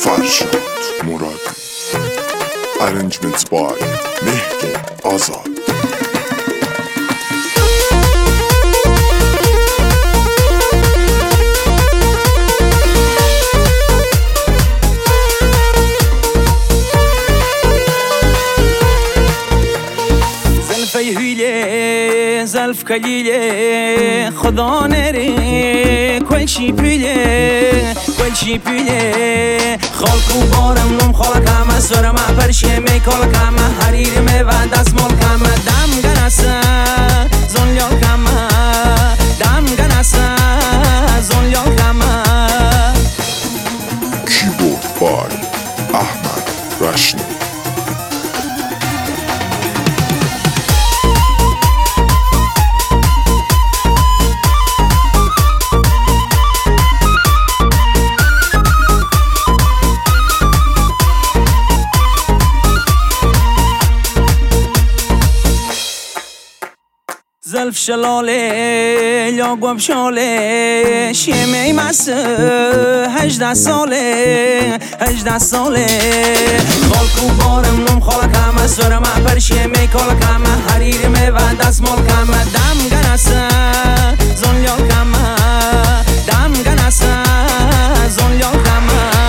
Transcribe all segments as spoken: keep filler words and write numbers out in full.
فرشاد مرادی. Arrangements by Mehdi Azad. هیله زلف کلیله خدا نره کلچی پیله کلچی پیله خالکو بارم نم خالکم سرم پرشه می کالکم حریر می و دست مالکم دم گنسه زنیال کم دم گنسه زنیال کم. Keyboard by Ahmed Rashni. زلف شلاله یا گوب شاله شیمه مسه هجده ساله هجده ساله خالکو بارم نم خالکم سرم پرشه می کالکم حریر می و دست مالکم دم گنسه زنیال کم دم گنسه زنیال کم.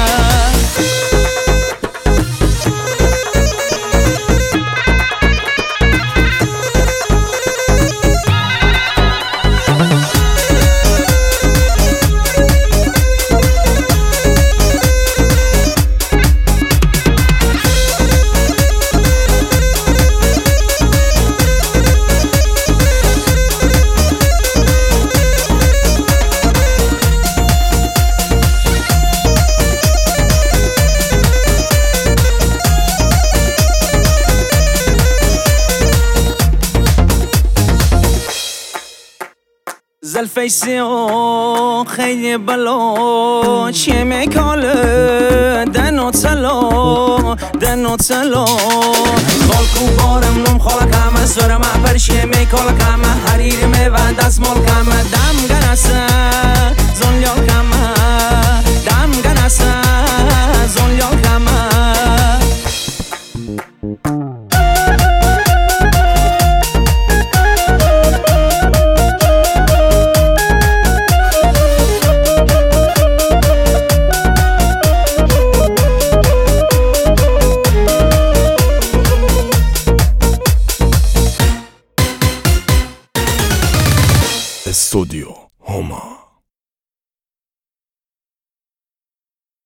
زلفی سیاه خیلی بلا چیه میکاله دنو تلا دنو تلا خالکو بارم نم خالکم سرم پرشه میکالکم حریر می و دست مالکم دم گنسه